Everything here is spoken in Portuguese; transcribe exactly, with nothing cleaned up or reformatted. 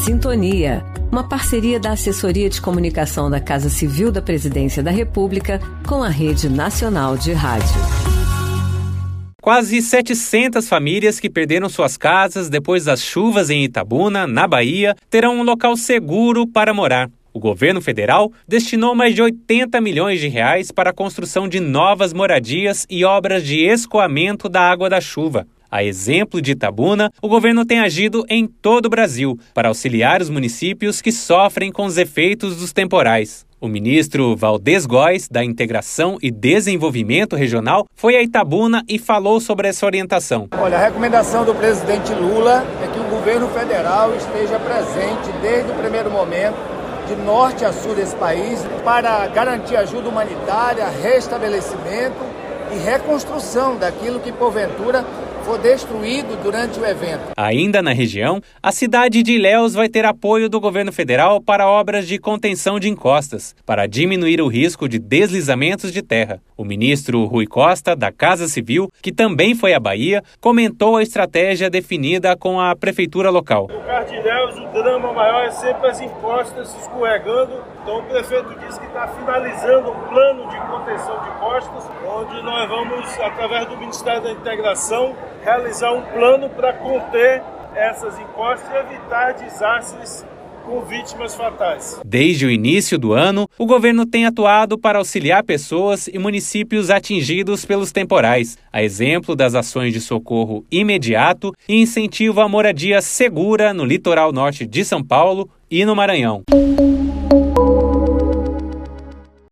Sintonia, uma parceria da Assessoria de Comunicação da Casa Civil da Presidência da República com a Rede Nacional de Rádio. Quase setecentas famílias que perderam suas casas depois das chuvas em Itabuna, na Bahia, terão um local seguro para morar. O governo federal destinou mais de oitenta milhões de reais para a construção de novas moradias e obras de escoamento da água da chuva. A exemplo de Itabuna, o governo tem agido em todo o Brasil para auxiliar os municípios que sofrem com os efeitos dos temporais. O ministro Valdez Góes, da Integração e Desenvolvimento Regional, foi a Itabuna e falou sobre essa orientação. Olha, a recomendação do presidente Lula é que o governo federal esteja presente desde o primeiro momento, de norte a sul desse país, para garantir ajuda humanitária, restabelecimento e reconstrução daquilo que, porventura, for destruído durante o evento. Ainda na região, a cidade de Ilhéus vai ter apoio do governo federal para obras de contenção de encostas, para diminuir o risco de deslizamentos de terra. O ministro Rui Costa, da Casa Civil, que também foi à Bahia, comentou a estratégia definida com a prefeitura local. No caso de Ilhéus, o drama maior é sempre as encostas escorregando. Então o prefeito disse que está finalizando um plano de contenção de encostas, onde nós vamos, através do Ministério da Integração, realizar um plano para conter essas encostas e evitar desastres com vítimas fatais. Desde o início do ano, o governo tem atuado para auxiliar pessoas e municípios atingidos pelos temporais, a exemplo das ações de socorro imediato e incentivo à moradia segura no litoral norte de São Paulo e no Maranhão.